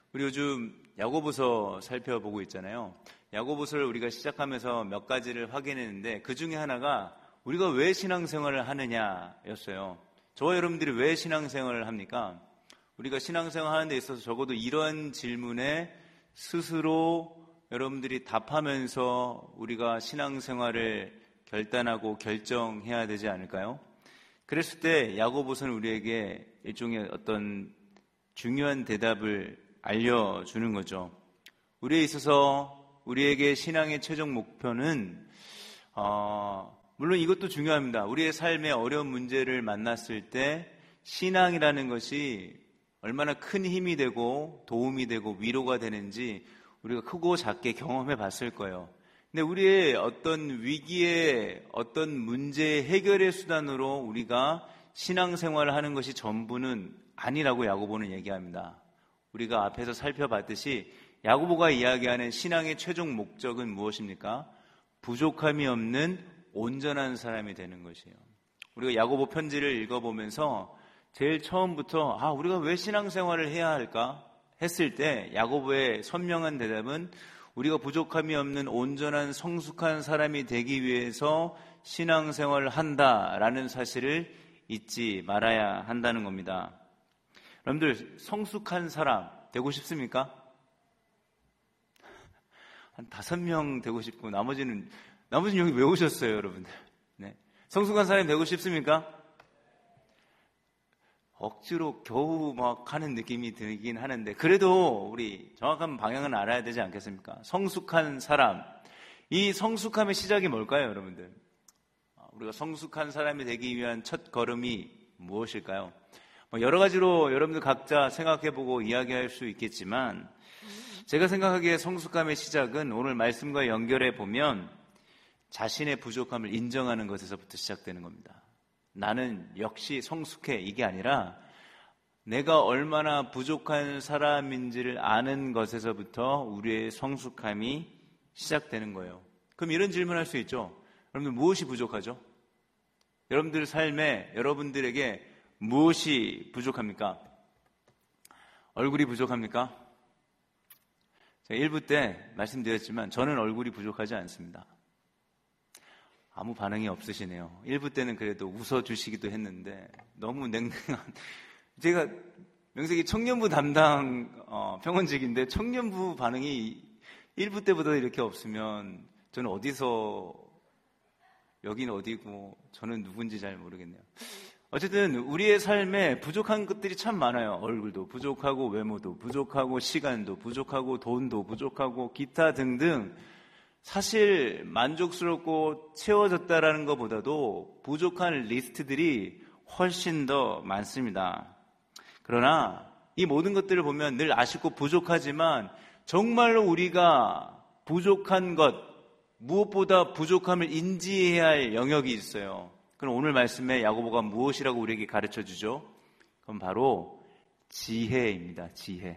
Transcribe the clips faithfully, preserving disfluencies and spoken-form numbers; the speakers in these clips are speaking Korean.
우리 요즘 야고보서 살펴보고 있잖아요. 야고보서를 우리가 시작하면서 몇 가지를 확인했는데 그 중에 하나가 우리가 왜 신앙생활을 하느냐였어요. 저와 여러분들이 왜 신앙생활을 합니까? 우리가 신앙생활 하는 데 있어서 적어도 이런 질문에 스스로 여러분들이 답하면서 우리가 신앙생활을 결단하고 결정해야 되지 않을까요? 그랬을 때 야고보서는 우리에게 일종의 어떤 중요한 대답을 알려주는 거죠. 우리에 있어서 우리에게 신앙의 최종 목표는 어, 물론 이것도 중요합니다. 우리의 삶의 어려운 문제를 만났을 때 신앙이라는 것이 얼마나 큰 힘이 되고 도움이 되고 위로가 되는지 우리가 크고 작게 경험해 봤을 거예요. 근데 우리의 어떤 위기의 어떤 문제 해결의 수단으로 우리가 신앙생활을 하는 것이 전부는 아니라고 야고보는 얘기합니다. 우리가 앞에서 살펴봤듯이 야고보가 이야기하는 신앙의 최종 목적은 무엇입니까? 부족함이 없는 온전한 사람이 되는 것이에요. 우리가 야고보 편지를 읽어보면서 제일 처음부터 아 우리가 왜 신앙생활을 해야 할까 했을 때 야고보의 선명한 대답은 우리가 부족함이 없는 온전한 성숙한 사람이 되기 위해서 신앙생활을 한다라는 사실을 잊지 말아야 한다는 겁니다. 여러분들 성숙한 사람 되고 싶습니까? 한 다섯 명 되고 싶고 나머지는 나머지는 여기 왜 오셨어요, 여러분들? 네. 성숙한 사람이 되고 싶습니까? 억지로 겨우 막 하는 느낌이 들긴 하는데 그래도 우리 정확한 방향은 알아야 되지 않겠습니까? 성숙한 사람. 이 성숙함의 시작이 뭘까요, 여러분들? 우리가 성숙한 사람이 되기 위한 첫 걸음이 무엇일까요? 여러 가지로 여러분들 각자 생각해보고 이야기할 수 있겠지만 제가 생각하기에 성숙함의 시작은 오늘 말씀과 연결해 보면 자신의 부족함을 인정하는 것에서부터 시작되는 겁니다. 나는 역시 성숙해 이게 아니라 내가 얼마나 부족한 사람인지를 아는 것에서부터 우리의 성숙함이 시작되는 거예요. 그럼 이런 질문을 할 수 있죠. 여러분들 무엇이 부족하죠? 여러분들 삶에 여러분들에게 무엇이 부족합니까? 얼굴이 부족합니까? 제가 일 부 때 말씀드렸지만 저는 얼굴이 부족하지 않습니다. 아무 반응이 없으시네요. 일 부 때는 그래도 웃어주시기도 했는데 너무 냉랭한 제가 명색이 청년부 담당 어, 평원직인데 청년부 반응이 일 부 때보다 이렇게 없으면 저는 어디서 여긴 어디고 저는 누군지 잘 모르겠네요. 어쨌든 우리의 삶에 부족한 것들이 참 많아요. 얼굴도 부족하고 외모도 부족하고 시간도 부족하고 돈도 부족하고 기타 등등 사실 만족스럽고 채워졌다라는 것보다도 부족한 리스트들이 훨씬 더 많습니다. 그러나 이 모든 것들을 보면 늘 아쉽고 부족하지만 정말로 우리가 부족한 것 무엇보다 부족함을 인지해야 할 영역이 있어요. 그럼 오늘 말씀에 야고보가 무엇이라고 우리에게 가르쳐 주죠? 그럼 바로 지혜입니다. 지혜.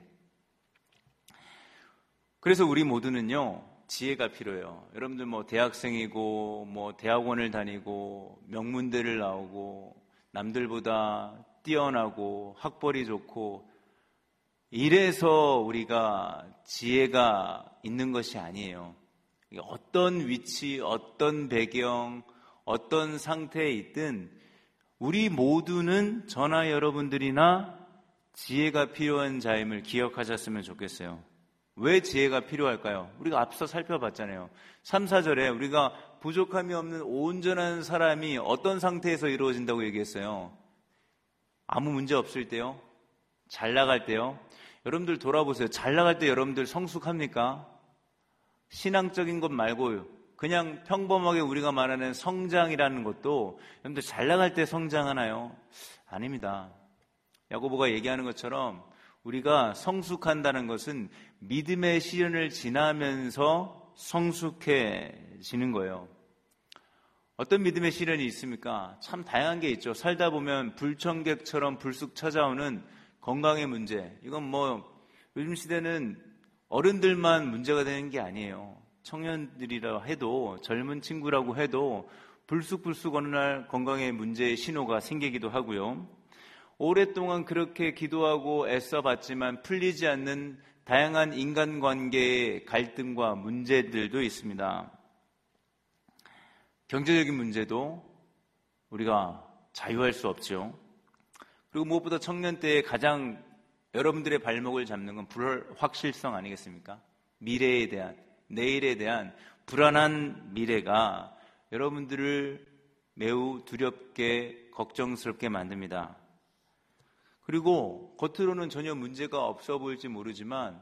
그래서 우리 모두는요 지혜가 필요해요. 여러분들 뭐 대학생이고 뭐 대학원을 다니고 명문대를 나오고 남들보다 뛰어나고 학벌이 좋고 이래서 우리가 지혜가 있는 것이 아니에요. 어떤 위치, 어떤 배경, 어떤 상태에 있든 우리 모두는 저나 여러분들이나 지혜가 필요한 자임을 기억하셨으면 좋겠어요. 왜 지혜가 필요할까요? 우리가 앞서 살펴봤잖아요. 삼, 사 절에 우리가 부족함이 없는 온전한 사람이 어떤 상태에서 이루어진다고 얘기했어요? 아무 문제 없을 때요? 잘 나갈 때요? 여러분들 돌아보세요. 잘 나갈 때 여러분들 성숙합니까? 신앙적인 것 말고요. 그냥 평범하게 우리가 말하는 성장이라는 것도 여러분들 잘 나갈 때 성장하나요? 아닙니다. 야고보가 얘기하는 것처럼 우리가 성숙한다는 것은 믿음의 시련을 지나면서 성숙해지는 거예요. 어떤 믿음의 시련이 있습니까? 참 다양한 게 있죠. 살다 보면 불청객처럼 불쑥 찾아오는 건강의 문제. 이건 뭐 요즘 시대는 어른들만 문제가 되는 게 아니에요. 청년들이라 해도 젊은 친구라고 해도 불쑥불쑥 어느 날 건강의 문제의 신호가 생기기도 하고요. 오랫동안 그렇게 기도하고 애써봤지만 풀리지 않는 다양한 인간관계의 갈등과 문제들도 있습니다. 경제적인 문제도 우리가 자유할 수 없죠. 그리고 무엇보다 청년 때에 가장 여러분들의 발목을 잡는 건 불확실성 아니겠습니까? 미래에 대한, 내일에 대한 불안한 미래가 여러분들을 매우 두렵게, 걱정스럽게 만듭니다. 그리고 겉으로는 전혀 문제가 없어 보일지 모르지만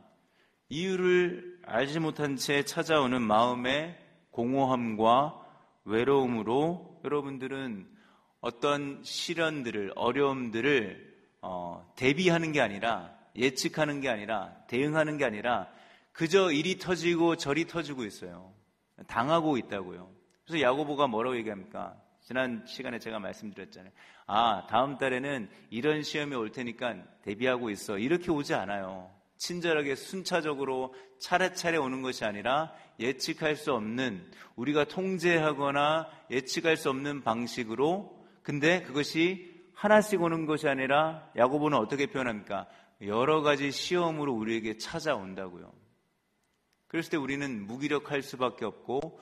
이유를 알지 못한 채 찾아오는 마음의 공허함과 외로움으로 여러분들은 어떤 시련들을, 어려움들을 어, 대비하는 게 아니라, 예측하는 게 아니라, 대응하는 게 아니라 그저 이리 터지고 저리 터지고 있어요. 당하고 있다고요. 그래서 야고보가 뭐라고 얘기합니까? 지난 시간에 제가 말씀드렸잖아요. 아, 다음 달에는 이런 시험이 올 테니까 대비하고 있어. 이렇게 오지 않아요. 친절하게 순차적으로 차례차례 오는 것이 아니라 예측할 수 없는, 우리가 통제하거나 예측할 수 없는 방식으로, 근데 그것이 하나씩 오는 것이 아니라 야고보는 어떻게 표현합니까? 여러 가지 시험으로 우리에게 찾아온다고요. 그랬을 때 우리는 무기력할 수밖에 없고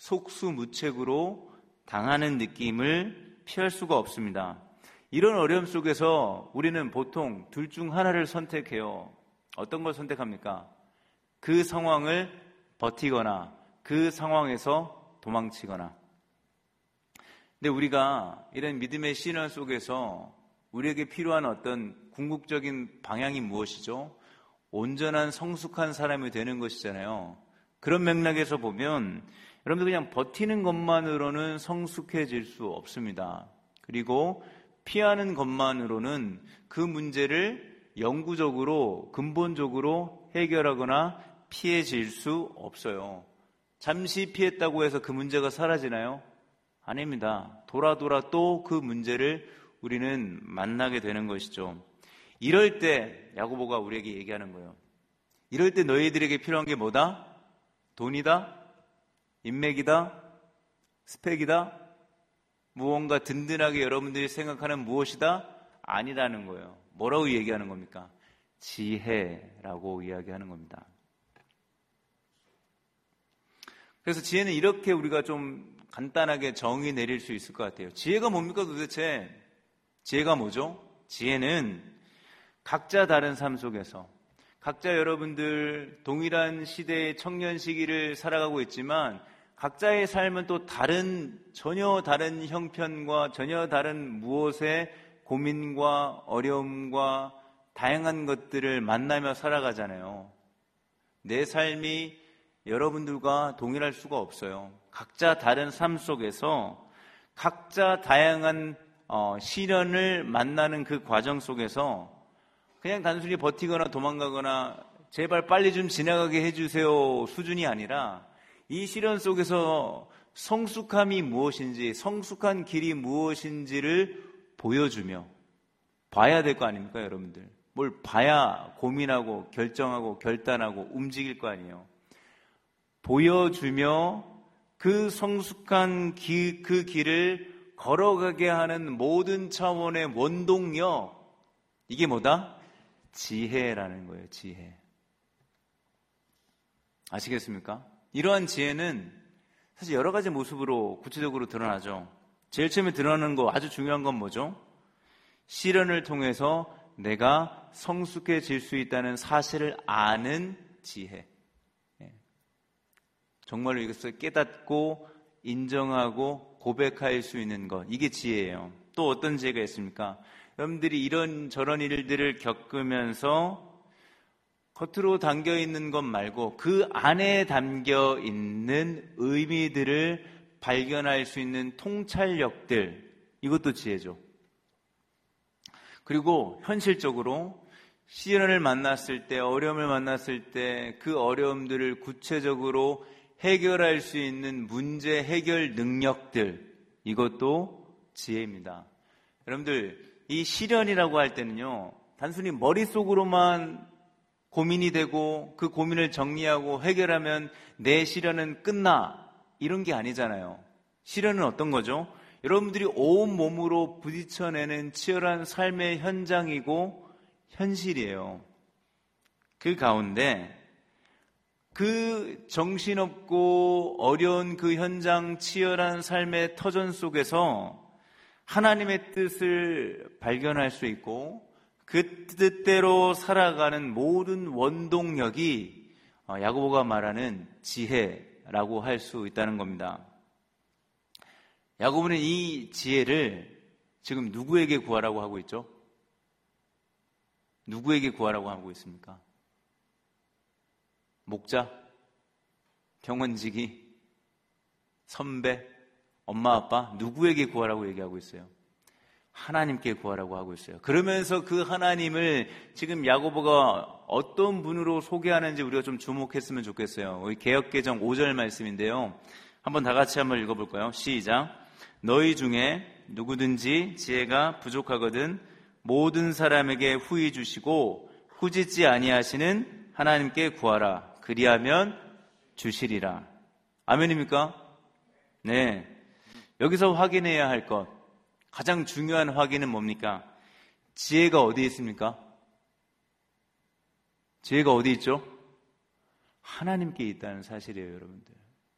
속수무책으로 당하는 느낌을 피할 수가 없습니다. 이런 어려움 속에서 우리는 보통 둘 중 하나를 선택해요. 어떤 걸 선택합니까? 그 상황을 버티거나 그 상황에서 도망치거나. 근데 우리가 이런 믿음의 신앙 속에서 우리에게 필요한 어떤 궁극적인 방향이 무엇이죠? 온전한 성숙한 사람이 되는 것이잖아요. 그런 맥락에서 보면 여러분들 그냥 버티는 것만으로는 성숙해질 수 없습니다. 그리고 피하는 것만으로는 그 문제를 영구적으로, 근본적으로 해결하거나 피해질 수 없어요. 잠시 피했다고 해서 그 문제가 사라지나요? 아닙니다. 돌아 돌아 또 그 문제를 우리는 만나게 되는 것이죠. 이럴 때 야고보가 우리에게 얘기하는 거예요. 이럴 때 너희들에게 필요한 게 뭐다? 돈이다? 인맥이다? 스펙이다? 무언가 든든하게 여러분들이 생각하는 무엇이다? 아니라는 거예요. 뭐라고 얘기하는 겁니까? 지혜라고 이야기하는 겁니다. 그래서 지혜는 이렇게 우리가 좀 간단하게 정의 내릴 수 있을 것 같아요. 지혜가 뭡니까 도대체? 지혜가 뭐죠? 지혜는 각자 다른 삶 속에서, 각자 여러분들 동일한 시대의 청년 시기를 살아가고 있지만 각자의 삶은 또 다른, 전혀 다른 형편과 전혀 다른 무엇의 고민과 어려움과 다양한 것들을 만나며 살아가잖아요. 내 삶이 여러분들과 동일할 수가 없어요. 각자 다른 삶 속에서 각자 다양한 어, 시련을 만나는 그 과정 속에서 그냥 단순히 버티거나 도망가거나 제발 빨리 좀 지나가게 해주세요 수준이 아니라 이 시련 속에서 성숙함이 무엇인지, 성숙한 길이 무엇인지를 보여주며 봐야 될 거 아닙니까, 여러분들? 뭘 봐야 고민하고 결정하고 결단하고 움직일 거 아니에요. 보여주며 그 성숙한 기, 그 길을 걸어가게 하는 모든 차원의 원동력, 이게 뭐다? 지혜라는 거예요. 지혜. 아시겠습니까? 이러한 지혜는 사실 여러 가지 모습으로 구체적으로 드러나죠. 제일 처음에 드러나는 거, 아주 중요한 건 뭐죠? 시련을 통해서 내가 성숙해질 수 있다는 사실을 아는 지혜. 정말로 이것을 깨닫고 인정하고 고백할 수 있는 것, 이게 지혜예요. 또 어떤 지혜가 있습니까? 여러분들이 이런 저런 일들을 겪으면서 겉으로 담겨있는 것 말고 그 안에 담겨있는 의미들을 발견할 수 있는 통찰력들, 이것도 지혜죠. 그리고 현실적으로 시련을 만났을 때, 어려움을 만났을 때 그 어려움들을 구체적으로 해결할 수 있는 문제 해결 능력들, 이것도 지혜입니다. 여러분들, 이 시련이라고 할 때는요, 단순히 머릿속으로만 고민이 되고 그 고민을 정리하고 해결하면 내 시련은 끝나, 이런 게 아니잖아요. 시련은 어떤 거죠? 여러분들이 온몸으로 부딪혀내는 치열한 삶의 현장이고 현실이에요. 그 가운데 그 정신없고 어려운 그 현장 치열한 삶의 터전 속에서 하나님의 뜻을 발견할 수 있고 그 뜻대로 살아가는 모든 원동력이 야고보가 말하는 지혜라고 할 수 있다는 겁니다. 야고보는 이 지혜를 지금 누구에게 구하라고 하고 있죠? 누구에게 구하라고 하고 있습니까? 목자, 경원지기, 선배, 엄마, 아빠, 누구에게 구하라고 얘기하고 있어요? 하나님께 구하라고 하고 있어요. 그러면서 그 하나님을 지금 야고보가 어떤 분으로 소개하는지 우리가 좀 주목했으면 좋겠어요. 우리 개역개정 오 절 말씀인데요. 한번 다 같이 한번 읽어볼까요? 시작. 너희 중에 누구든지 지혜가 부족하거든 모든 사람에게 후히 주시고 후짓지 아니하시는 하나님께 구하라. 그리하면 주시리라. 아멘입니까? 네. 여기서 확인해야 할 것, 가장 중요한 확인은 뭡니까? 지혜가 어디 있습니까? 지혜가 어디 있죠? 하나님께 있다는 사실이에요, 여러분들.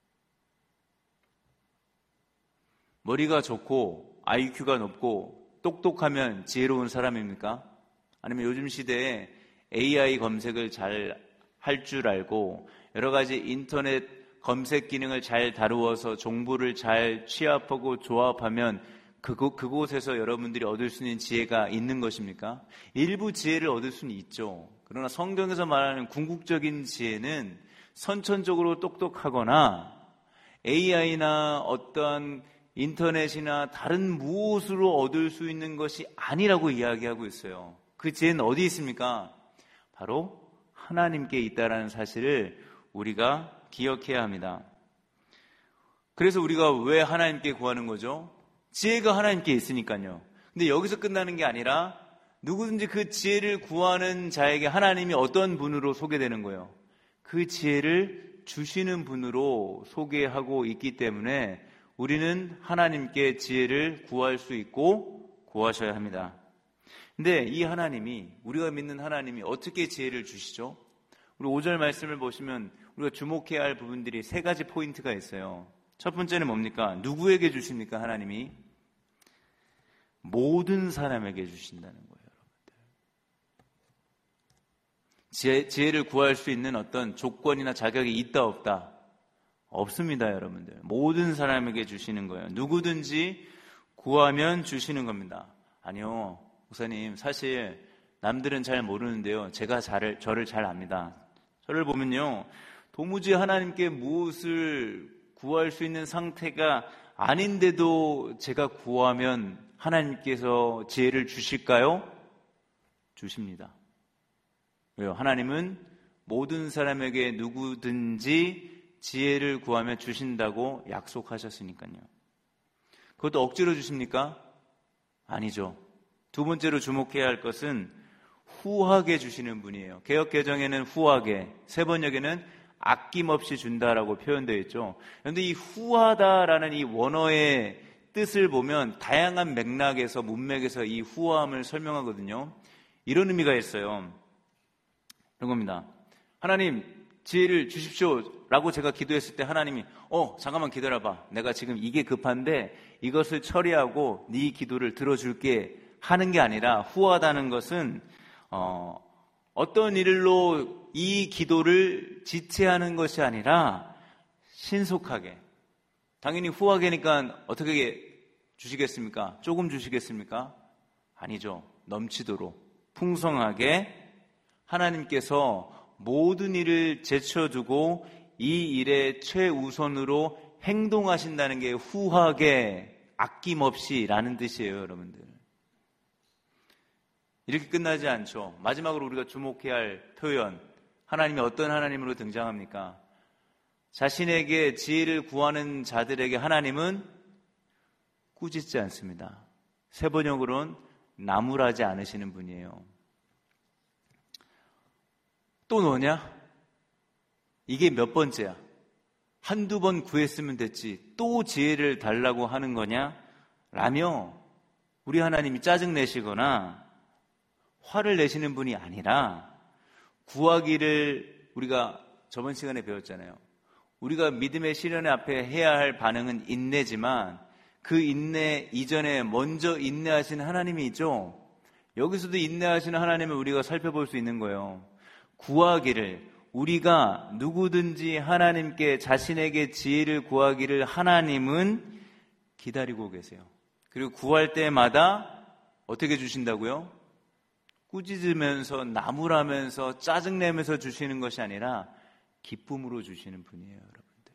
머리가 좋고 아이큐가 높고 똑똑하면 지혜로운 사람입니까? 아니면 요즘 시대에 에이아이 검색을 잘 할 줄 알고 여러 가지 인터넷 검색 기능을 잘 다루어서 정보를 잘 취합하고 조합하면 그곳, 그곳에서 여러분들이 얻을 수 있는 지혜가 있는 것입니까? 일부 지혜를 얻을 수는 있죠. 그러나 성경에서 말하는 궁극적인 지혜는 선천적으로 똑똑하거나 에이아이나 어떤 인터넷이나 다른 무엇으로 얻을 수 있는 것이 아니라고 이야기하고 있어요. 그 지혜는 어디 있습니까? 바로 하나님께 있다는 사실을 우리가 기억해야 합니다. 그래서 우리가 왜 하나님께 구하는 거죠? 지혜가 하나님께 있으니까요. 근데 여기서 끝나는 게 아니라 누구든지 그 지혜를 구하는 자에게 하나님이 어떤 분으로 소개되는 거예요? 그 지혜를 주시는 분으로 소개하고 있기 때문에 우리는 하나님께 지혜를 구할 수 있고 구하셔야 합니다. 근데 이 하나님이, 우리가 믿는 하나님이 어떻게 지혜를 주시죠? 우리 오 절 말씀을 보시면 우리가 주목해야 할 부분들이 세 가지 포인트가 있어요. 첫 번째는 뭡니까? 누구에게 주십니까? 하나님이 모든 사람에게 주신다는 거예요. 여러분들. 지혜, 지혜를 구할 수 있는 어떤 조건이나 자격이 있다 없다? 없습니다, 여러분들. 모든 사람에게 주시는 거예요. 누구든지 구하면 주시는 겁니다. 아니요, 목사님, 사실 남들은 잘 모르는데요, 제가 잘, 저를 잘 압니다. 저를 보면요, 도무지 하나님께 무엇을 구할 수 있는 상태가 아닌데도 제가 구하면 하나님께서 지혜를 주실까요? 주십니다. 왜요? 하나님은 모든 사람에게 누구든지 지혜를 구하면 주신다고 약속하셨으니까요. 그것도 억지로 주십니까? 아니죠. 두 번째로 주목해야 할 것은 후하게 주시는 분이에요. 개역개정에는 후하게, 세 번역에는 아낌없이 준다라고 표현되어 있죠. 그런데 이 후하다라는 이 원어의 뜻을 보면 다양한 맥락에서, 문맥에서 이 후함을 설명하거든요. 이런 의미가 있어요. 이런 겁니다. 하나님, 지혜를 주십시오 라고 제가 기도했을 때 하나님이 어 잠깐만 기다려봐, 내가 지금 이게 급한데 이것을 처리하고 네 기도를 들어줄게 하는 게 아니라, 후하다는 것은 어, 어떤 일로 이 기도를 지체하는 것이 아니라 신속하게, 당연히 후하게니까 어떻게 주시겠습니까? 조금 주시겠습니까? 아니죠. 넘치도록 풍성하게 하나님께서 모든 일을 제쳐두고 이 일에 최우선으로 행동하신다는 게 후하게, 아낌없이 라는 뜻이에요, 여러분들. 이렇게 끝나지 않죠. 마지막으로 우리가 주목해야 할 표현, 하나님이 어떤 하나님으로 등장합니까? 자신에게 지혜를 구하는 자들에게 하나님은 꾸짖지 않습니다. 세 번역으로는 나무라지 않으시는 분이에요. 또 너냐? 이게 몇 번째야? 한두 번 구했으면 됐지 또 지혜를 달라고 하는 거냐? 라며 우리 하나님이 짜증내시거나 화를 내시는 분이 아니라 구하기를 우리가 저번 시간에 배웠잖아요. 우리가 믿음의 시련의 앞에 해야 할 반응은 인내지만 그 인내 이전에 먼저 인내하신 하나님이 있죠. 여기서도 인내하시는 하나님을 우리가 살펴볼 수 있는 거예요. 구하기를, 우리가 누구든지 하나님께 자신에게 지혜를 구하기를 하나님은 기다리고 계세요. 그리고 구할 때마다 어떻게 주신다고요? 꾸짖으면서 나무라면서 짜증내면서 주시는 것이 아니라 기쁨으로 주시는 분이에요, 여러분들.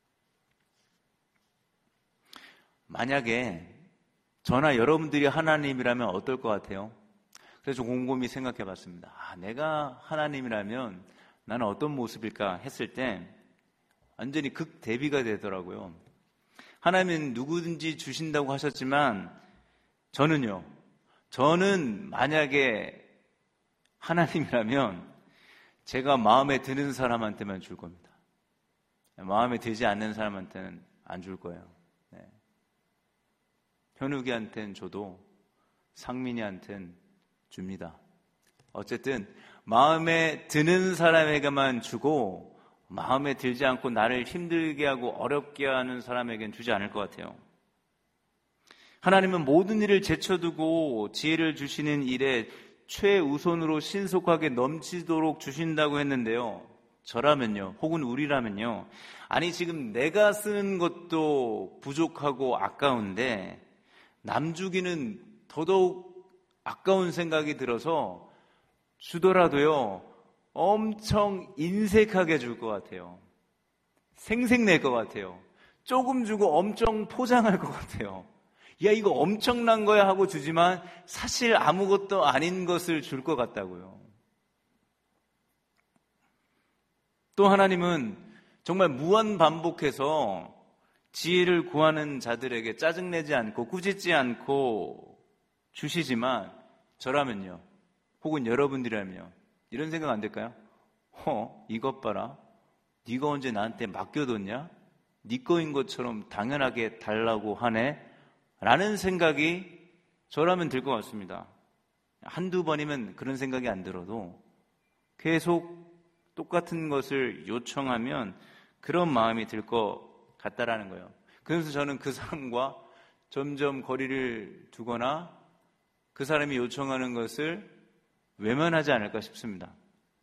만약에 저나 여러분들이 하나님이라면 어떨 것 같아요? 그래서 곰곰이 생각해 봤습니다. 아, 내가 하나님이라면 나는 어떤 모습일까 했을 때 완전히 극대비가 되더라고요. 하나님은 누구든지 주신다고 하셨지만 저는요, 저는 만약에 하나님이라면 제가 마음에 드는 사람한테만 줄 겁니다. 마음에 들지 않는 사람한테는 안 줄 거예요. 네. 현욱이한테는 줘도 상민이한테는 줍니다. 어쨌든 마음에 드는 사람에게만 주고 마음에 들지 않고 나를 힘들게 하고 어렵게 하는 사람에게는 주지 않을 것 같아요. 하나님은 모든 일을 제쳐두고 지혜를 주시는 일에 최우선으로 신속하게 넘치도록 주신다고 했는데요. 저라면요, 혹은 우리라면요, 아니 지금 내가 쓰는 것도 부족하고 아까운데 남 주기는 더더욱 아까운 생각이 들어서 주더라도요, 엄청 인색하게 줄 것 같아요. 생색낼 것 같아요. 조금 주고 엄청 포장할 것 같아요. 야, 이거 엄청난 거야 하고 주지만 사실 아무것도 아닌 것을 줄 것 같다고요. 또 하나님은 정말 무한 반복해서 지혜를 구하는 자들에게 짜증내지 않고 꾸짖지 않고 주시지만 저라면요, 혹은 여러분들이라면요, 이런 생각 안 될까요? 어, 이것 봐라. 네가 언제 나한테 맡겨뒀냐? 네 거인 것처럼 당연하게 달라고 하네? 라는 생각이 저라면 들 것 같습니다. 한두 번이면 그런 생각이 안 들어도 계속 똑같은 것을 요청하면 그런 마음이 들 것 같다라는 거예요. 그래서 저는 그 사람과 점점 거리를 두거나 그 사람이 요청하는 것을 외면하지 않을까 싶습니다.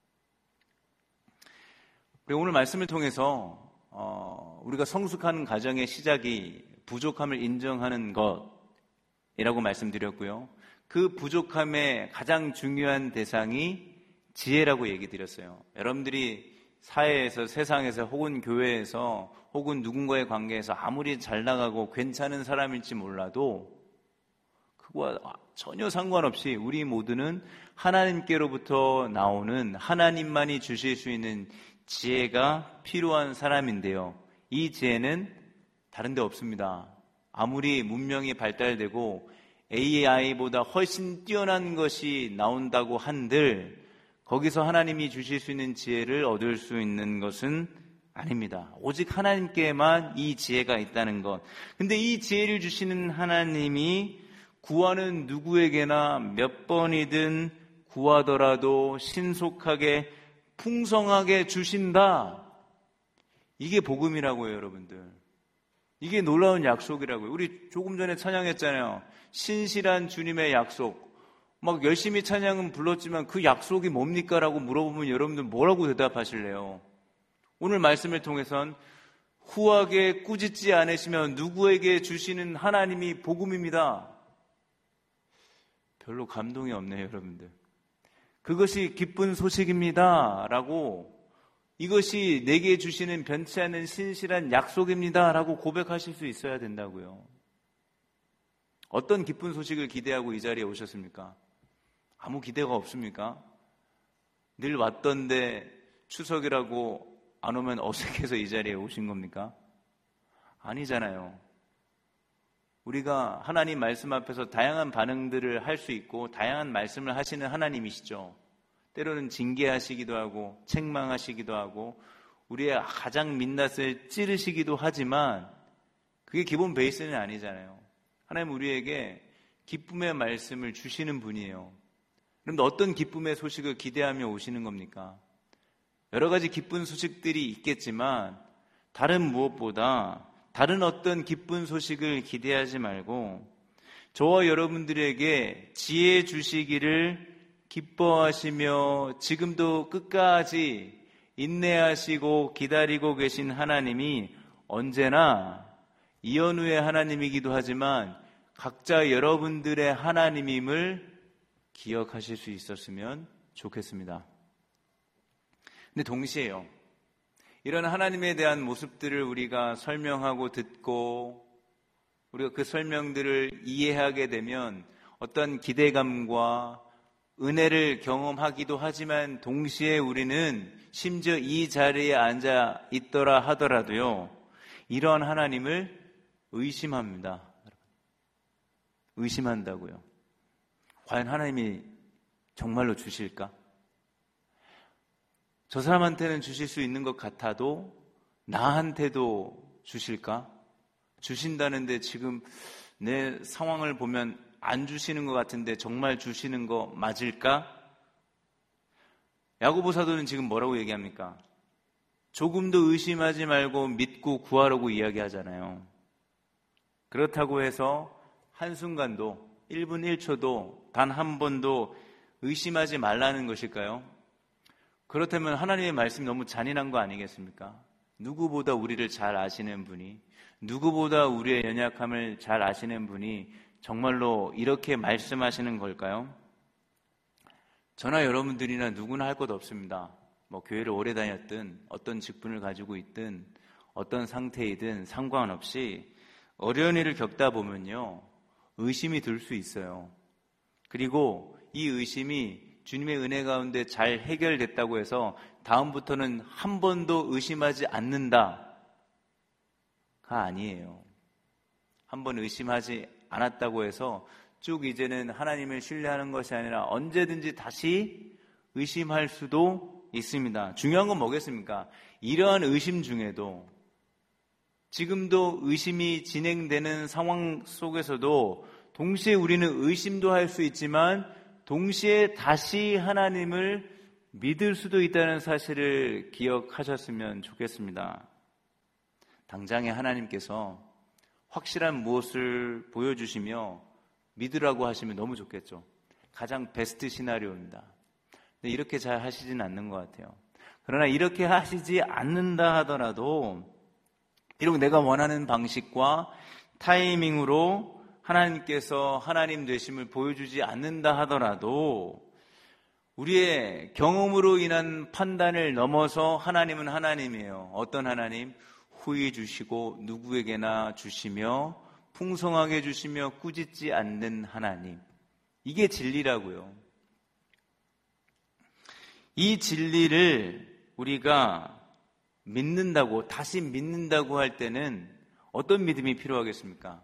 그리고 오늘 말씀을 통해서 어, 우리가 성숙하는 과정의 시작이 부족함을 인정하는 것이라고 말씀드렸고요. 그 부족함의 가장 중요한 대상이 지혜라고 얘기 드렸어요. 여러분들이 사회에서, 세상에서, 혹은 교회에서, 혹은 누군가의 관계에서 아무리 잘 나가고 괜찮은 사람일지 몰라도 그거와 전혀 상관없이 우리 모두는 하나님께로부터 나오는, 하나님만이 주실 수 있는 지혜가 필요한 사람인데요. 이 지혜는 다른 데 없습니다. 아무리 문명이 발달되고 에이아이보다 훨씬 뛰어난 것이 나온다고 한들 거기서 하나님이 주실 수 있는 지혜를 얻을 수 있는 것은 아닙니다. 오직 하나님께만 이 지혜가 있다는 것. 근데 이 지혜를 주시는 하나님이 구하는 누구에게나 몇 번이든 구하더라도 신속하게 풍성하게 주신다. 이게 복음이라고요, 여러분들. 이게 놀라운 약속이라고요. 우리 조금 전에 찬양했잖아요. 신실한 주님의 약속. 막 열심히 찬양은 불렀지만 그 약속이 뭡니까? 라고 물어보면 여러분들 뭐라고 대답하실래요? 오늘 말씀을 통해선 후하게 꾸짖지 않으시면 누구에게 주시는 하나님이 복음입니다. 별로 감동이 없네요, 여러분들. 그것이 기쁜 소식입니다. 라고, 이것이 내게 주시는 변치 않는 신실한 약속입니다. 라고 고백하실 수 있어야 된다고요. 어떤 기쁜 소식을 기대하고 이 자리에 오셨습니까? 아무 기대가 없습니까? 늘 왔던데 추석이라고 안 오면 어색해서 이 자리에 오신 겁니까? 아니잖아요. 우리가 하나님 말씀 앞에서 다양한 반응들을 할 수 있고 다양한 말씀을 하시는 하나님이시죠. 때로는 징계하시기도 하고 책망하시기도 하고 우리의 가장 민낯을 찌르시기도 하지만 그게 기본 베이스는 아니잖아요. 하나님 우리에게 기쁨의 말씀을 주시는 분이에요. 그런데 어떤 기쁨의 소식을 기대하며 오시는 겁니까? 여러 가지 기쁜 소식들이 있겠지만 다른 무엇보다 다른 어떤 기쁜 소식을 기대하지 말고 저와 여러분들에게 지혜 주시기를 기뻐하시며 지금도 끝까지 인내하시고 기다리고 계신 하나님이 언제나 이현우의 하나님이기도 하지만 각자 여러분들의 하나님임을 기억하실 수 있었으면 좋겠습니다. 근데 동시에요, 이런 하나님에 대한 모습들을 우리가 설명하고 듣고 우리가 그 설명들을 이해하게 되면 어떤 기대감과 은혜를 경험하기도 하지만 동시에 우리는 심지어 이 자리에 앉아 있더라 하더라도요, 이런 하나님을 의심합니다. 의심한다고요. 과연 하나님이 정말로 주실까? 저 사람한테는 주실 수 있는 것 같아도 나한테도 주실까? 주신다는데 지금 내 상황을 보면 안 주시는 것 같은데 정말 주시는 거 맞을까? 야고보 사도는 지금 뭐라고 얘기합니까? 조금도 의심하지 말고 믿고 구하라고 이야기하잖아요. 그렇다고 해서 한순간도 일 분 일 초도 단 한 번도 의심하지 말라는 것일까요? 그렇다면 하나님의 말씀이 너무 잔인한 거 아니겠습니까? 누구보다 우리를 잘 아시는 분이, 누구보다 우리의 연약함을 잘 아시는 분이 정말로 이렇게 말씀하시는 걸까요? 저나 여러분들이나 누구나 할 것 없습니다. 뭐 교회를 오래 다녔든 어떤 직분을 가지고 있든 어떤 상태이든 상관없이 어려운 일을 겪다 보면요, 의심이 들 수 있어요. 그리고 이 의심이 주님의 은혜 가운데 잘 해결됐다고 해서 다음부터는 한 번도 의심하지 않는다가 아니에요. 한 번 의심하지 않았다고 해서 쭉 이제는 하나님을 신뢰하는 것이 아니라 언제든지 다시 의심할 수도 있습니다. 중요한 건 뭐겠습니까? 이러한 의심 중에도 지금도 의심이 진행되는 상황 속에서도 동시에 우리는 의심도 할 수 있지만 동시에 다시 하나님을 믿을 수도 있다는 사실을 기억하셨으면 좋겠습니다. 당장에 하나님께서 확실한 무엇을 보여주시며 믿으라고 하시면 너무 좋겠죠. 가장 베스트 시나리오입니다. 근데 이렇게 잘 하시진 않는 것 같아요. 그러나 이렇게 하시지 않는다 하더라도 비록 내가 원하는 방식과 타이밍으로 하나님께서 하나님 되심을 보여주지 않는다 하더라도 우리의 경험으로 인한 판단을 넘어서 하나님은 하나님이에요. 어떤 하나님? 후히 주시고 누구에게나 주시며 풍성하게 주시며 꾸짖지 않는 하나님. 이게 진리라고요. 이 진리를 우리가 믿는다고, 다시 믿는다고 할 때는 어떤 믿음이 필요하겠습니까?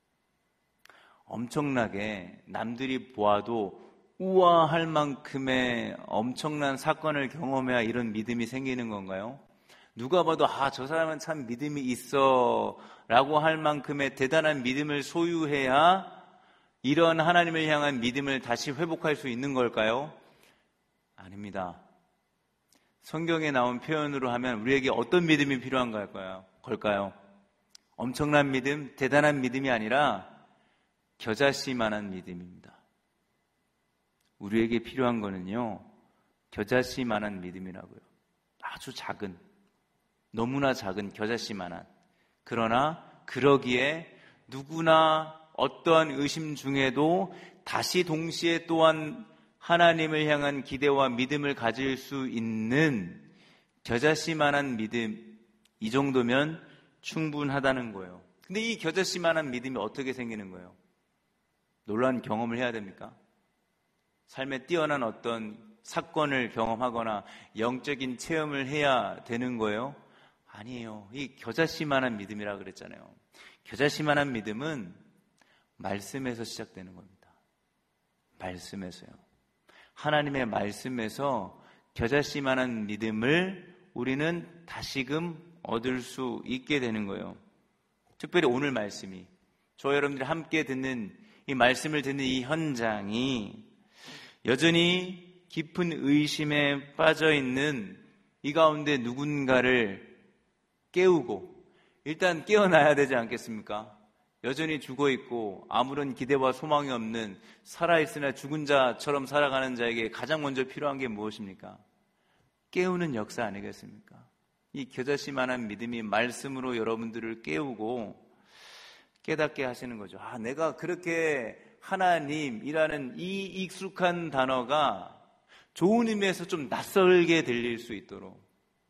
엄청나게 남들이 보아도 우아할 만큼의 엄청난 사건을 경험해야 이런 믿음이 생기는 건가요? 누가 봐도 아, 저 사람은 참 믿음이 있어 라고 할 만큼의 대단한 믿음을 소유해야 이런 하나님을 향한 믿음을 다시 회복할 수 있는 걸까요? 아닙니다. 성경에 나온 표현으로 하면 우리에게 어떤 믿음이 필요한 걸까요? 엄청난 믿음, 대단한 믿음이 아니라 겨자씨만한 믿음입니다. 우리에게 필요한 거는요, 겨자씨만한 믿음이라고요. 아주 작은, 너무나 작은 겨자씨만한. 그러나 그러기에 누구나 어떠한 의심 중에도 다시 동시에 또한 하나님을 향한 기대와 믿음을 가질 수 있는 겨자씨만한 믿음, 이 정도면 충분하다는 거예요. 근데 이 겨자씨만한 믿음이 어떻게 생기는 거예요? 놀라운 경험을 해야 됩니까? 삶에 뛰어난 어떤 사건을 경험하거나 영적인 체험을 해야 되는 거예요? 아니에요. 이 겨자씨만한 믿음이라 그랬잖아요. 겨자씨만한 믿음은 말씀에서 시작되는 겁니다. 말씀에서요. 하나님의 말씀에서 겨자씨만한 믿음을 우리는 다시금 얻을 수 있게 되는 거예요. 특별히 오늘 말씀이, 저 여러분들이 함께 듣는 이 말씀을 듣는 이 현장이 여전히 깊은 의심에 빠져 있는 이 가운데 누군가를 깨우고, 일단 깨어나야 되지 않겠습니까? 여전히 죽어있고 아무런 기대와 소망이 없는, 살아있으나 죽은 자처럼 살아가는 자에게 가장 먼저 필요한 게 무엇입니까? 깨우는 역사 아니겠습니까? 이 겨자씨만한 믿음이 말씀으로 여러분들을 깨우고 깨닫게 하시는 거죠. 아, 내가 그렇게 하나님이라는 이 익숙한 단어가 좋은 의미에서 좀 낯설게 들릴 수 있도록,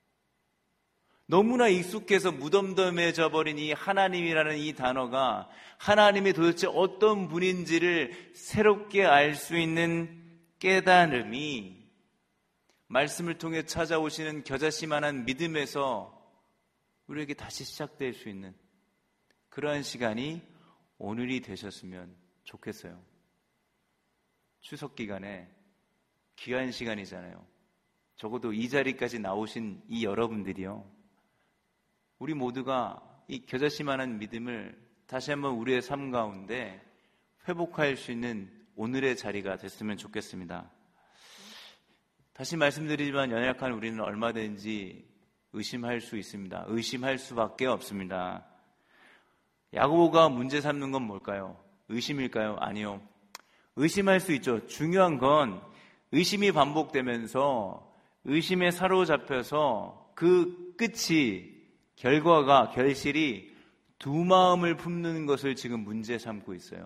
너무나 익숙해서 무덤덤해져 버린 이 하나님이라는 이 단어가 하나님이 도대체 어떤 분인지를 새롭게 알 수 있는 깨달음이 말씀을 통해 찾아오시는 겨자씨만한 믿음에서 우리에게 다시 시작될 수 있는 그러한 시간이 오늘이 되셨으면 좋겠어요. 추석 기간에 귀한 시간이잖아요. 적어도 이 자리까지 나오신 이 여러분들이요, 우리 모두가 이 겨자씨만한 믿음을 다시 한번 우리의 삶 가운데 회복할 수 있는 오늘의 자리가 됐으면 좋겠습니다. 다시 말씀드리지만 연약한 우리는 얼마든지 의심할 수 있습니다. 의심할 수밖에 없습니다. 야고보가 문제 삼는 건 뭘까요? 의심일까요? 아니요. 의심할 수 있죠. 중요한 건 의심이 반복되면서 의심에 사로잡혀서 그 끝이, 결과가, 결실이 두 마음을 품는 것을 지금 문제 삼고 있어요.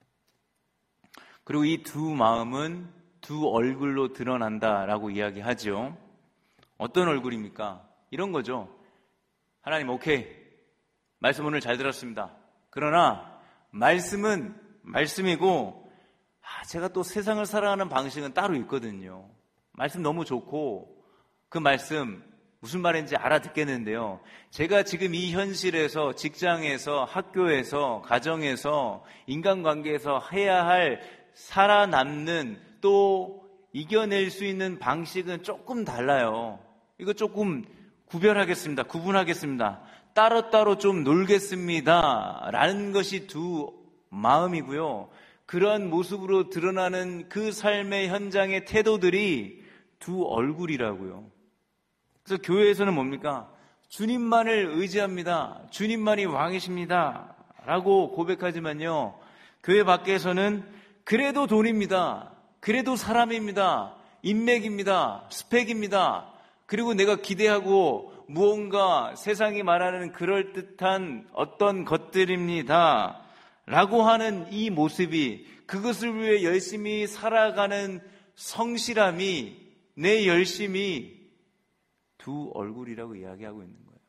그리고 이 두 마음은 두 얼굴로 드러난다라고 이야기하죠. 어떤 얼굴입니까? 이런 거죠. 하나님, 오케이, 말씀 오늘 잘 들었습니다. 그러나 말씀은 말씀이고, 아, 제가 또 세상을 살아가는 방식은 따로 있거든요. 말씀 너무 좋고 그 말씀 무슨 말인지 알아듣겠는데요, 제가 지금 이 현실에서, 직장에서, 학교에서, 가정에서, 인간관계에서 해야 할 살아남는, 또 이겨낼 수 있는 방식은 조금 달라요. 이거 조금 구별하겠습니다. 구분하겠습니다. 따로따로 좀 놀겠습니다 라는 것이 두 마음이고요, 그러한 모습으로 드러나는 그 삶의 현장의 태도들이 두 얼굴이라고요. 그래서 교회에서는 뭡니까? 주님만을 의지합니다. 주님만이 왕이십니다 라고 고백하지만요, 교회 밖에서는 그래도 돈입니다. 그래도 사람입니다. 인맥입니다. 스펙입니다. 그리고 내가 기대하고 무언가 세상이 말하는 그럴듯한 어떤 것들입니다 라고 하는 이 모습이, 그것을 위해 열심히 살아가는 성실함이, 내 열심이 두 얼굴이라고 이야기하고 있는 거예요.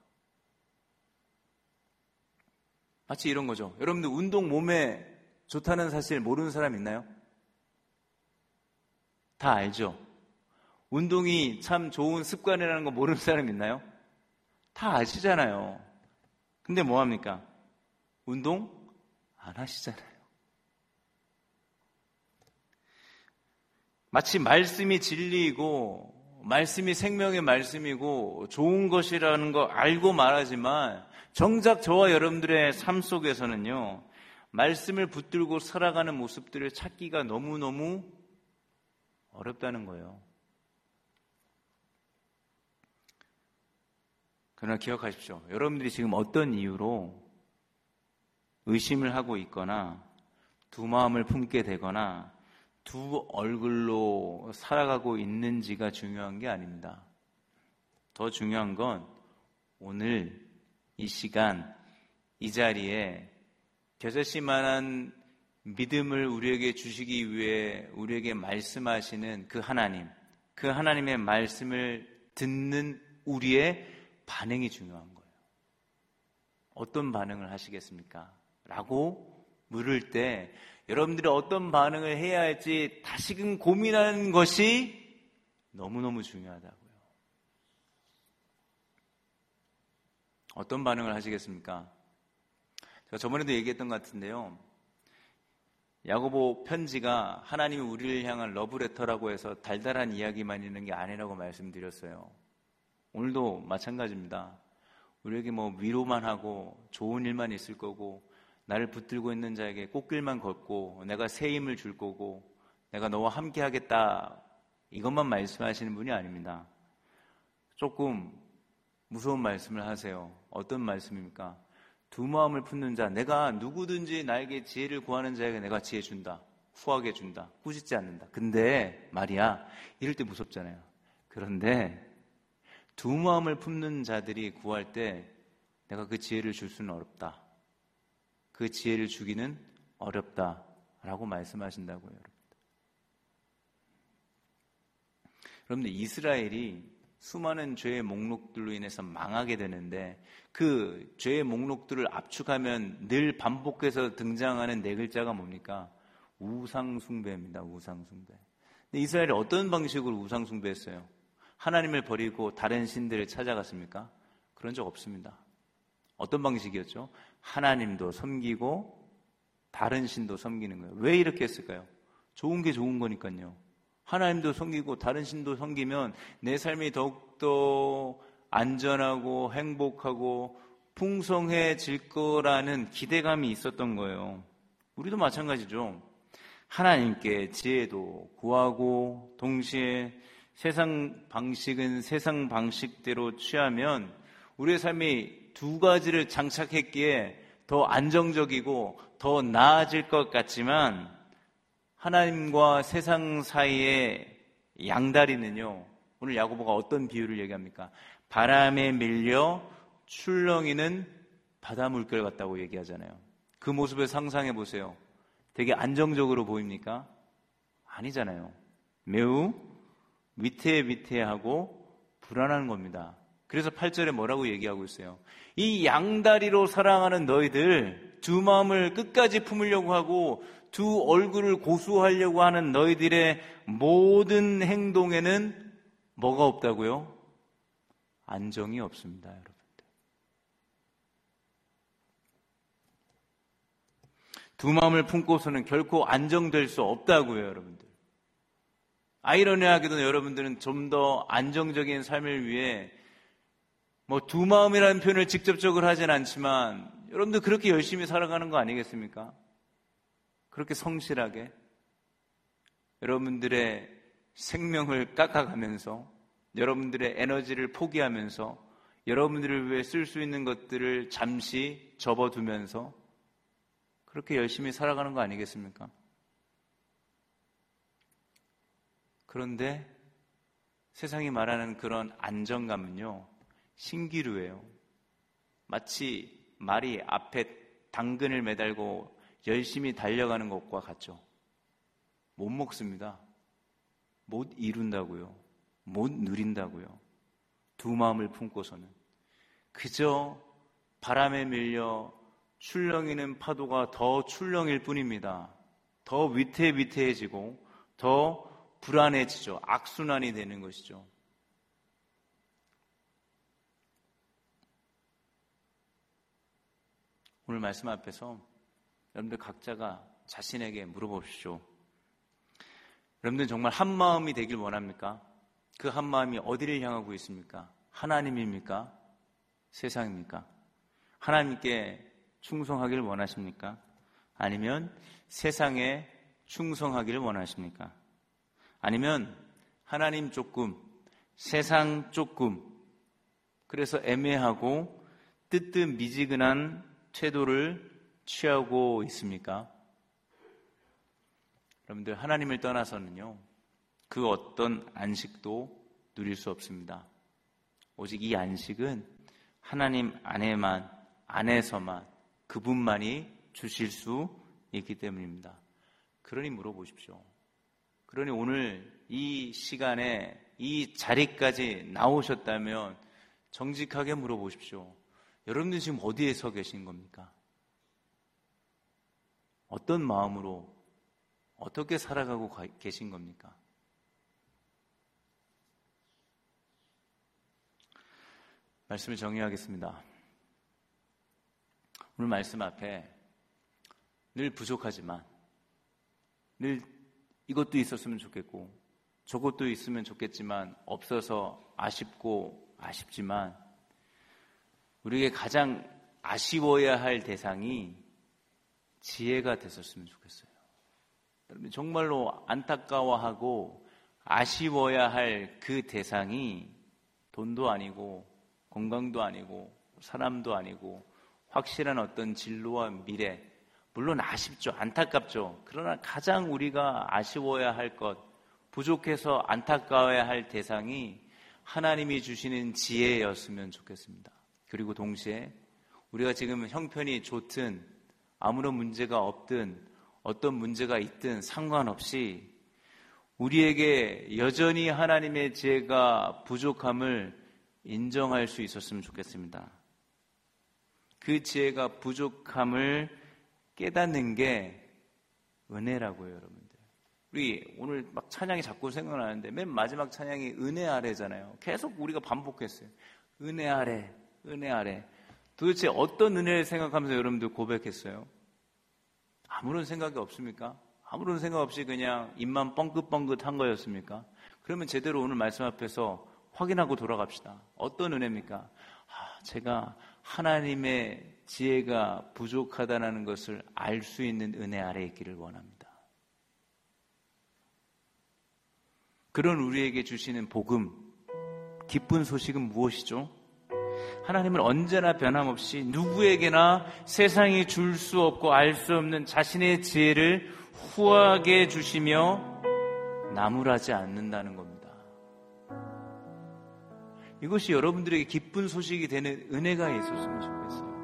마치 이런 거죠. 여러분들 운동 몸에 좋다는 사실 모르는 사람 있나요? 다 알죠? 운동이 참 좋은 습관이라는 거 모르는 사람 있나요? 다 아시잖아요. 근데 뭐합니까? 운동 안 하시잖아요. 마치 말씀이 진리이고 말씀이 생명의 말씀이고 좋은 것이라는 거 알고 말하지만, 정작 저와 여러분들의 삶 속에서는요, 말씀을 붙들고 살아가는 모습들을 찾기가 너무너무 어렵다는 거예요. 그러나 기억하십시오. 여러분들이 지금 어떤 이유로 의심을 하고 있거나 두 마음을 품게 되거나 두 얼굴로 살아가고 있는지가 중요한 게 아닙니다. 더 중요한 건 오늘 이 시간 이 자리에 겨자씨만한 믿음을 우리에게 주시기 위해 우리에게 말씀하시는 그 하나님, 그 하나님의 말씀을 듣는 우리의 반응이 중요한 거예요. 어떤 반응을 하시겠습니까? 라고 물을 때 여러분들이 어떤 반응을 해야 할지 다시금 고민하는 것이 너무너무 중요하다고요. 어떤 반응을 하시겠습니까? 제가 저번에도 얘기했던 것 같은데요, 야고보 편지가 하나님이 우리를 향한 러브레터라고 해서 달달한 이야기만 있는 게 아니라고 말씀드렸어요. 오늘도 마찬가지입니다. 우리에게 뭐 위로만 하고 좋은 일만 있을 거고, 나를 붙들고 있는 자에게 꽃길만 걷고 내가 새 힘을 줄 거고 내가 너와 함께 하겠다 이것만 말씀하시는 분이 아닙니다. 조금 무서운 말씀을 하세요. 어떤 말씀입니까? 두 마음을 품는 자, 내가 누구든지 나에게 지혜를 구하는 자에게 내가 지혜 준다. 후하게 준다. 꾸짖지 않는다. 근데 말이야, 이럴 때 무섭잖아요. 그런데 두 마음을 품는 자들이 구할 때 내가 그 지혜를 줄 수는 어렵다. 그 지혜를 주기는 어렵다라고 말씀하신다고요. 여러분. 여러분들, 이스라엘이 수많은 죄의 목록들로 인해서 망하게 되는데 그 죄의 목록들을 압축하면 늘 반복해서 등장하는 네 글자가 뭡니까? 우상숭배입니다. 우상숭배. 근데 이스라엘이 어떤 방식으로 우상숭배했어요? 하나님을 버리고 다른 신들을 찾아갔습니까? 그런 적 없습니다. 어떤 방식이었죠? 하나님도 섬기고 다른 신도 섬기는 거예요. 왜 이렇게 했을까요? 좋은 게 좋은 거니까요. 하나님도 섬기고 다른 신도 섬기면 내 삶이 더욱더 안전하고 행복하고 풍성해질 거라는 기대감이 있었던 거예요. 우리도 마찬가지죠. 하나님께 지혜도 구하고 동시에 세상 방식은 세상 방식대로 취하면 우리의 삶이 두 가지를 장착했기에 더 안정적이고 더 나아질 것 같지만 하나님과 세상 사이의 양다리는요, 오늘 야고보가 어떤 비유를 얘기합니까? 바람에 밀려 출렁이는 바다 물결 같다고 얘기하잖아요. 그 모습을 상상해 보세요. 되게 안정적으로 보입니까? 아니잖아요. 매우 위태위태하고 불안한 겁니다. 그래서 팔 절에 뭐라고 얘기하고 있어요? 이 양다리로 살아가는 너희들, 두 마음을 끝까지 품으려고 하고 두 얼굴을 고수하려고 하는 너희들의 모든 행동에는 뭐가 없다고요? 안정이 없습니다, 여러분들. 두 마음을 품고서는 결코 안정될 수 없다고요, 여러분들. 아이러니하게도 여러분들은 좀 더 안정적인 삶을 위해 뭐 두 마음이라는 표현을 직접적으로 하진 않지만 여러분들 그렇게 열심히 살아가는 거 아니겠습니까? 그렇게 성실하게 여러분들의 생명을 깎아가면서 여러분들의 에너지를 포기하면서 여러분들을 위해 쓸 수 있는 것들을 잠시 접어두면서 그렇게 열심히 살아가는 거 아니겠습니까? 그런데 세상이 말하는 그런 안정감은요, 신기루예요. 마치 말이 앞에 당근을 매달고 열심히 달려가는 것과 같죠. 못 먹습니다. 못 이룬다고요. 못 누린다고요. 두 마음을 품고서는 그저 바람에 밀려 출렁이는 파도가 더 출렁일 뿐입니다. 더 위태위태해지고 더 불안해지죠. 악순환이 되는 것이죠. 오늘 말씀 앞에서 여러분들 각자가 자신에게 물어보십시오. 여러분들 정말 한 마음이 되길 원합니까? 그 한 마음이 어디를 향하고 있습니까? 하나님입니까? 세상입니까? 하나님께 충성하기를 원하십니까? 아니면 세상에 충성하기를 원하십니까? 아니면 하나님 조금, 세상 조금, 그래서 애매하고 뜨뜻미지근한 태도를 취하고 있습니까? 여러분들, 하나님을 떠나서는요, 그 어떤 안식도 누릴 수 없습니다. 오직 이 안식은 하나님 안에만, 안에서만, 그분만이 주실 수 있기 때문입니다. 그러니 물어보십시오. 그러니 오늘 이 시간에 이 자리까지 나오셨다면 정직하게 물어보십시오. 여러분들 지금 어디에 서 계신 겁니까? 어떤 마음으로 어떻게 살아가고 계신 겁니까? 말씀을 정리하겠습니다. 오늘 말씀 앞에 늘 부족하지만 늘 이것도 있었으면 좋겠고 저것도 있으면 좋겠지만 없어서 아쉽고 아쉽지만 우리에게 가장 아쉬워야 할 대상이 지혜가 됐었으면 좋겠어요. 정말로 안타까워하고 아쉬워야 할 그 대상이 돈도 아니고 건강도 아니고 사람도 아니고 확실한 어떤 진로와 미래, 물론 아쉽죠, 안타깝죠. 그러나 가장 우리가 아쉬워야 할 것, 부족해서 안타까워야 할 대상이 하나님이 주시는 지혜였으면 좋겠습니다. 그리고 동시에 우리가 지금 형편이 좋든 아무런 문제가 없든 어떤 문제가 있든 상관없이 우리에게 여전히 하나님의 지혜가 부족함을 인정할 수 있었으면 좋겠습니다. 그 지혜가 부족함을 깨닫는 게 은혜라고요, 여러분들. 우리 오늘 막 찬양이 자꾸 생각나는데 맨 마지막 찬양이 은혜 아래잖아요. 계속 우리가 반복했어요. 은혜 아래, 은혜 아래. 도대체 어떤 은혜를 생각하면서 여러분들 고백했어요? 아무런 생각이 없습니까? 아무런 생각 없이 그냥 입만 뻥긋뻥긋한 거였습니까? 그러면 제대로 오늘 말씀 앞에서 확인하고 돌아갑시다. 어떤 은혜입니까? 아, 제가 하나님의 지혜가 부족하다는 것을 알 수 있는 은혜 아래 있기를 원합니다. 그런 우리에게 주시는 복음, 기쁜 소식은 무엇이죠? 하나님은 언제나 변함없이 누구에게나 세상이 줄 수 없고 알 수 없는 자신의 지혜를 후하게 주시며 나무라지 않는다는 겁니다. 이것이 여러분들에게 기쁜 소식이 되는 은혜가 있었으면 좋겠어요.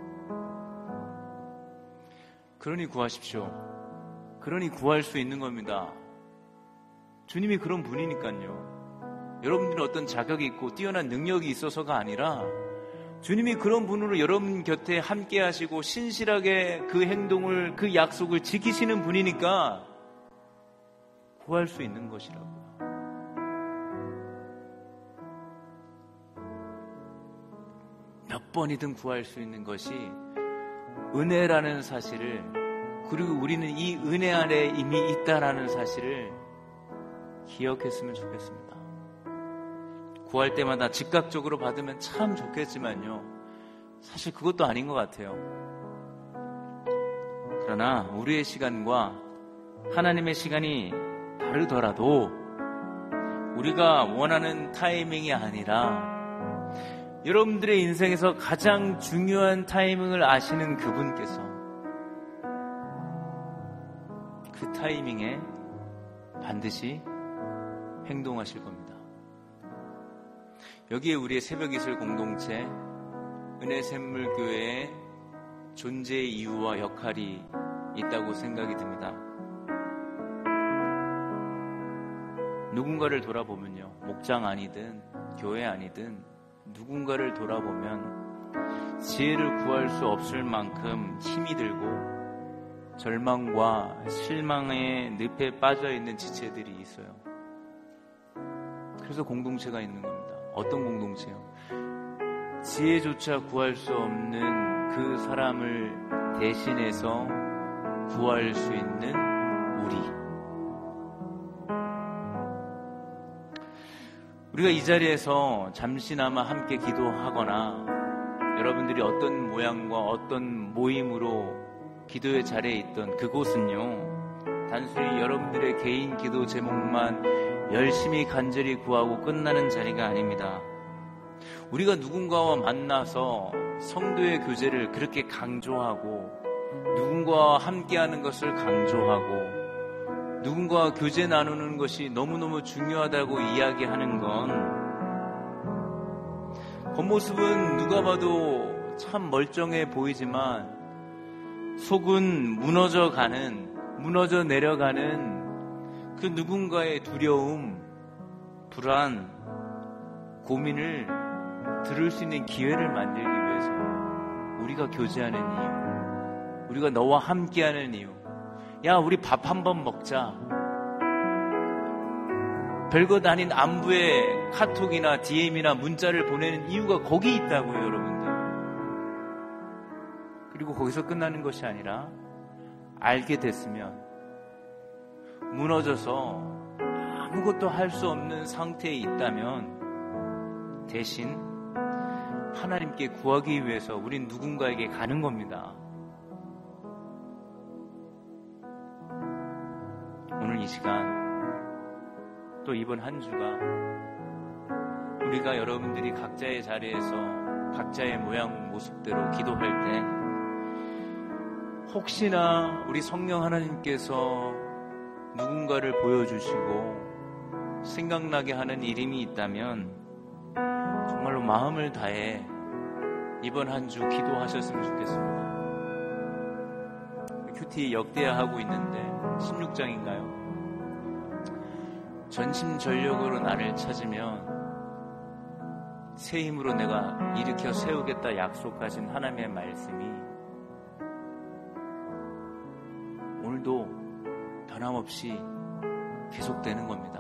그러니 구하십시오. 그러니 구할 수 있는 겁니다. 주님이 그런 분이니까요. 여러분들은 어떤 자격이 있고 뛰어난 능력이 있어서가 아니라 주님이 그런 분으로 여러분 곁에 함께 하시고 신실하게 그 행동을, 그 약속을 지키시는 분이니까 구할 수 있는 것이라고요. 몇 번이든 구할 수 있는 것이 은혜라는 사실을, 그리고 우리는 이 은혜 안에 이미 있다라는 사실을 기억했으면 좋겠습니다. 구할 때마다 즉각적으로 받으면 참 좋겠지만요, 사실 그것도 아닌 것 같아요. 그러나 우리의 시간과 하나님의 시간이 다르더라도 우리가 원하는 타이밍이 아니라 여러분들의 인생에서 가장 중요한 타이밍을 아시는 그분께서 그 타이밍에 반드시 행동하실 겁니다. 여기에 우리의 새벽이슬 공동체 은혜샘물교회의 존재의 이유와 역할이 있다고 생각이 듭니다. 누군가를 돌아보면요, 목장 아니든 교회 아니든 누군가를 돌아보면 지혜를 구할 수 없을 만큼 힘이 들고 절망과 실망의 늪에 빠져있는 지체들이 있어요. 그래서 공동체가 있는 겁니다. 어떤 공동체요? 지혜조차 구할 수 없는 그 사람을 대신해서 구할 수 있는 우리. 우리가 이 자리에서 잠시나마 함께 기도하거나 여러분들이 어떤 모양과 어떤 모임으로 기도의 자리에 있던 그곳은요, 단순히 여러분들의 개인 기도 제목만 열심히 간절히 구하고 끝나는 자리가 아닙니다. 우리가 누군가와 만나서 성도의 교제를 그렇게 강조하고 누군가와 함께하는 것을 강조하고 누군가와 교제 나누는 것이 너무너무 중요하다고 이야기하는 건 겉모습은 누가 봐도 참 멀쩡해 보이지만 속은 무너져가는, 무너져 내려가는 그 누군가의 두려움, 불안, 고민을 들을 수 있는 기회를 만들기 위해서 우리가 교제하는 이유, 우리가 너와 함께하는 이유, 야 우리 밥 한번 먹자, 별것 아닌 안부의 카톡이나 디엠이나 문자를 보내는 이유가 거기 있다고요, 여러분들. 그리고 거기서 끝나는 것이 아니라 알게 됐으면 무너져서 아무것도 할 수 없는 상태에 있다면 대신 하나님께 구하기 위해서 우린 누군가에게 가는 겁니다. 이 시간, 또 이번 한 주가 우리가 여러분들이 각자의 자리에서 각자의 모양 모습대로 기도할 때 혹시나 우리 성령 하나님께서 누군가를 보여주시고 생각나게 하는 이름이 있다면 정말로 마음을 다해 이번 한 주 기도하셨으면 좋겠습니다. 큐티 역대하고 있는데 십육 장인가요? 전심전력으로 나를 찾으면 새 힘으로 내가 일으켜 세우겠다 약속하신 하나님의 말씀이 오늘도 변함없이 계속되는 겁니다.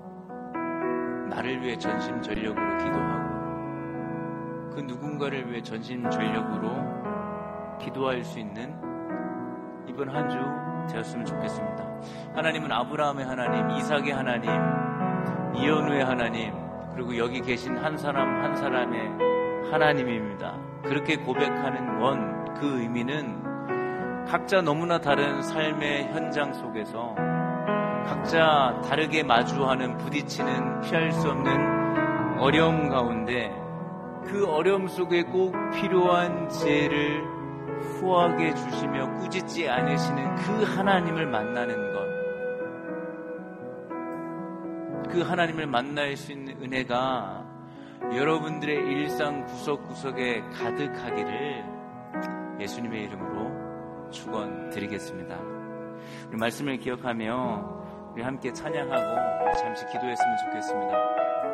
나를 위해 전심전력으로 기도하고 그 누군가를 위해 전심전력으로 기도할 수 있는 이번 한 주 되었으면 좋겠습니다. 하나님은 아브라함의 하나님, 이삭의 하나님, 이현우의 하나님, 그리고 여기 계신 한 사람 한 사람의 하나님입니다. 그렇게 고백하는 원, 그 의미는 각자 너무나 다른 삶의 현장 속에서 각자 다르게 마주하는, 부딪히는, 피할 수 없는 어려움 가운데 그 어려움 속에 꼭 필요한 지혜를 후하게 주시며 꾸짖지 않으시는 그 하나님을 만나는 것, 그 하나님을 만날 수 있는 은혜가 여러분들의 일상 구석구석에 가득하기를 예수님의 이름으로 축원드리겠습니다. 우리 말씀을 기억하며 우리 함께 찬양하고 잠시 기도했으면 좋겠습니다.